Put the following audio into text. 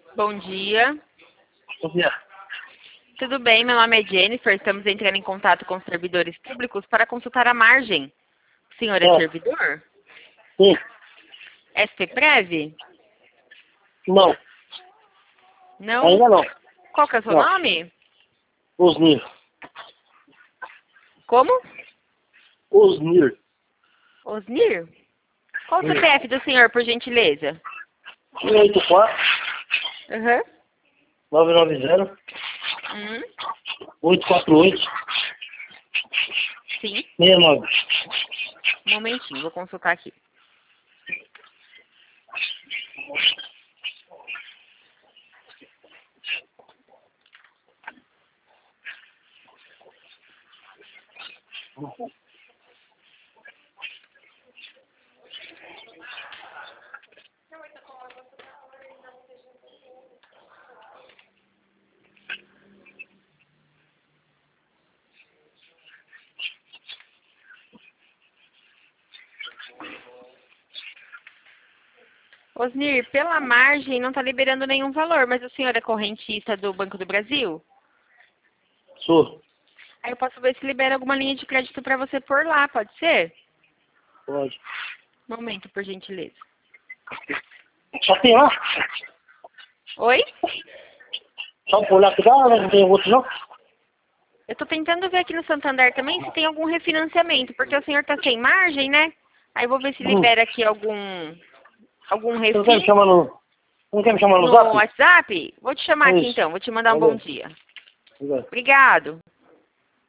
Bom dia. Bom dia. Tudo bem? Meu nome é Jennifer. Estamos entrando em contato com os servidores públicos para consultar a margem. O senhor é É, servidor? sim, SPPrev? não, Não? ainda não. Qual que é o seu Não, nome? Osnir. Como? Osnir. Osnir? Qual o CPF do senhor, por gentileza? 184 Aham. 990 Uhum. 848 Sim. 69. Um momentinho, vou consultar aqui. Osnir, pela margem não está liberando nenhum valor, mas o senhor é correntista do Banco do Brasil? Sou. Aí eu posso ver se libera alguma linha de crédito para você por lá, pode ser? Pode. Momento, por gentileza. Só tem lá? Oi? Só por lá que dá, não tem outro não? Eu tô tentando ver aqui no Santander também se tem algum refinanciamento, porque o senhor tá sem margem, né? Aí eu vou ver se libera aqui algum Você não quer me refim chamar no... Não quer me chamar no no zap? WhatsApp. Vou te chamar É aqui isso. então, vou te mandar um bom Valeu. dia. Obrigado. Obrigado.